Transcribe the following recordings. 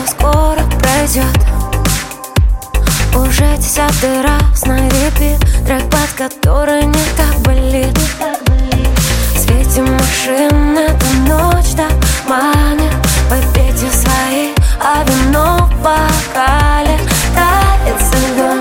скоро пройдет. Уже 10-й раз на репит трек, под который не так болит. В свете машин эта ночь так манит. Попейте свои, а вино в бокале тает со льдом.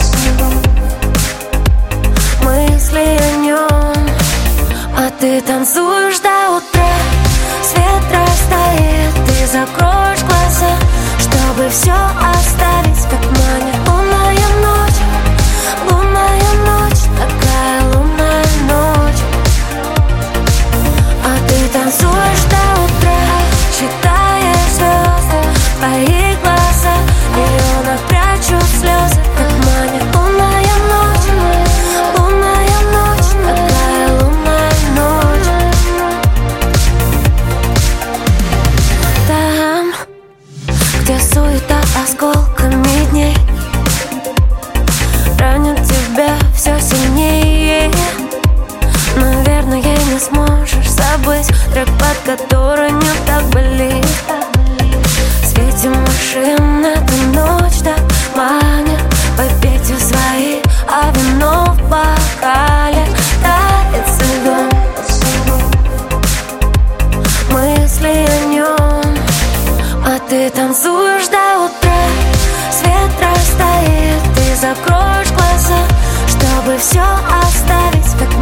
Мысли о нем, а ты танцуешь до утра. Свет растает, ты закроешь глаза, чтобы все оставить как манит. Лунная ночь, такая лунная ночь. А ты танцуешь до утра, считаешь звезды, твои глаза в миллионах прячут слезы, как манит. Лунная ночь, такая лунная ночь. Там, где суета осколками дней ранит тебя все сильнее. Наверное, не сможешь забыть трек, под который не так болит. В свете машин эта ночь так манит. Попейте свои, а вино в бокале тает со льдом. Мысли о нем, а ты танцуешь до утра. Свет растает, ты закроешь глаза, чтобы все оставить как